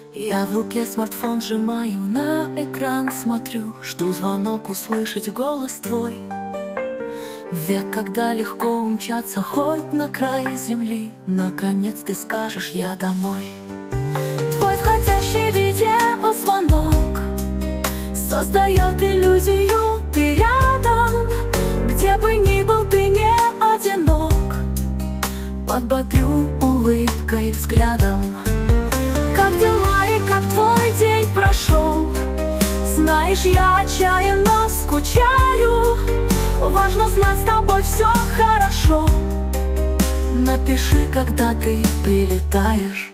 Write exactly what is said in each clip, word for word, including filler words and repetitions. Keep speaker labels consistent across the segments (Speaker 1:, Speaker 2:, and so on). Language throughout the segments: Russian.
Speaker 1: Я в руке смартфон сжимаю, на экран смотрю, жду звонок, услышать голос твой. Век, когда легко умчаться хоть на край земли, наконец ты скажешь: я домой. Твой входящий видеозвонок создает иллюзию, ты рядом. Где бы ни был, ты не одинок. Подбодрю улыбкой, взглядом. Как дела и как твой день прошел? Знаешь, я отчаянно скучаю. Важно знать, с тобой все хорошо. Напиши, когда ты прилетаешь.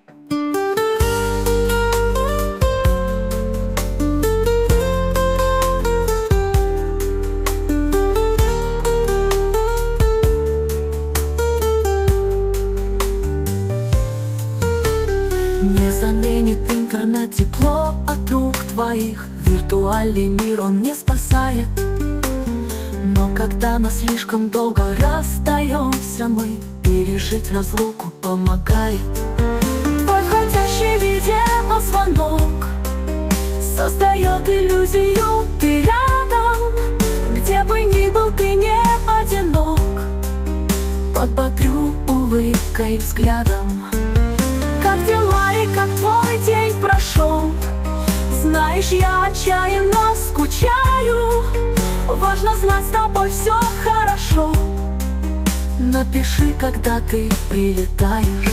Speaker 1: Не заменит интернет тепло от рук твоих. Виртуальный мир он не спасает. Но когда нас слишком долго расстаемся мы, пережить разлуку помогает. Твой входящий видеозвонок создает иллюзию, ты рядом. Где бы ни был, ты не одинок. Подбодрю улыбкой, взглядом. Как дела и как твой день прошел? Знаешь, я отчаянно скучаю. Важно знать, с тобой все хорошо. Напиши, когда ты прилетаешь.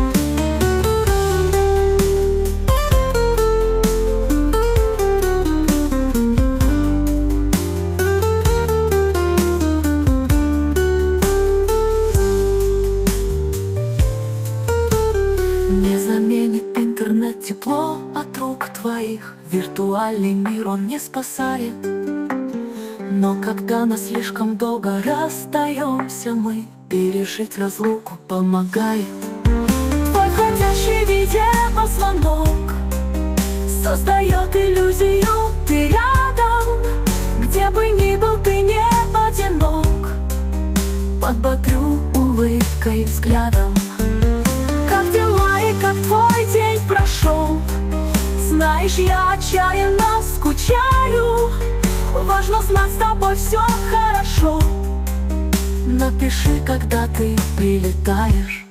Speaker 1: Не заменит интернет тепло от рук твоих. Виртуальный мир он не спасает. Но когда нас слишком долго расстаемся мы, пережить разлуку помогает. Твой входящий видеозвонок создает иллюзию, ты рядом. Где бы ни был, ты не одинок. Подбодрю улыбкой, взглядом. Как дела и как твой день прошел? Знаешь, я отчаянно скучаю. Важно знать, с тобой все хорошо. Напиши, когда ты прилетаешь.